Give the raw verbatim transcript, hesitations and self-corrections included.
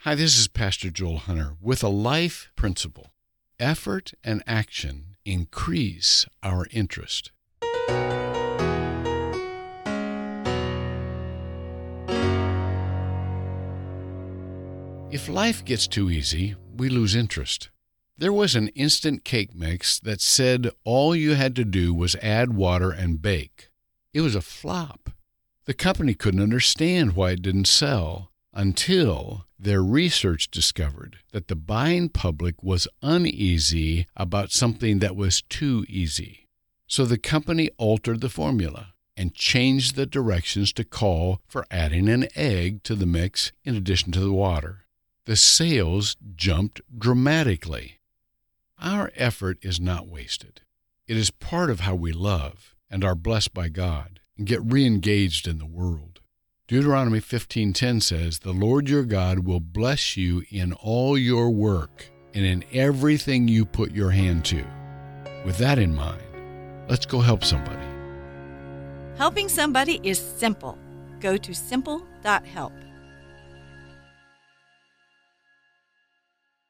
Hi, this is Pastor Joel Hunter with a life principle. Effort and action increase our interest. If life gets too easy, we lose interest. There was an instant cake mix that said all you had to do was add water and bake. It was a flop. The company couldn't understand why it didn't sell until their research discovered that the buying public was uneasy about something that was too easy. So the company altered the formula and changed the directions to call for adding an egg to the mix in addition to the water. The sales jumped dramatically. Our effort is not wasted. It is part of how we love and are blessed by God and get re-engaged in the world. Deuteronomy fifteen ten says, "The Lord your God will bless you in all your work and in everything you put your hand to." With that in mind, let's go help somebody. Helping somebody is simple. Go to simple dot help.